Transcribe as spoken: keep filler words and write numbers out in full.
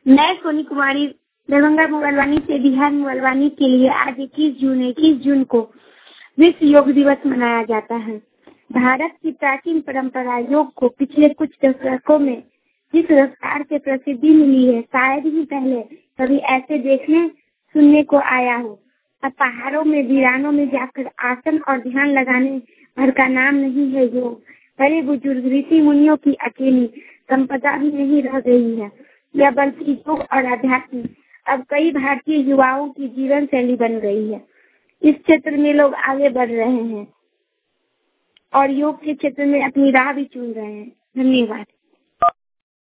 मैं सोनी कुमारी दरभंगा मोगलवानी से बिहार मोगलवानी के लिए आज इक्कीस जून इक्कीस जून को विश्व योग दिवस मनाया जाता है। भारत की प्राचीन परंपरा योग को पिछले कुछ दशकों में जिस रफ्तार से प्रसिद्धि मिली है, शायद ही पहले कभी ऐसे देखने सुनने को आया हो। अब पहाड़ों में वीरानों में जाकर आसन और ध्यान लगाने भर का नाम नहीं है योग। बड़े बुजुर्ग ऋषि मुनियों की अकेली संपदा भी नहीं रह गई है, यह बल्कि योग और अध्यात्म अब कई भारतीय युवाओं की जीवन शैली बन गई है। इस क्षेत्र में लोग आगे बढ़ रहे हैं और योग के क्षेत्र में अपनी राह भी चुन रहे हैं। धन्यवाद।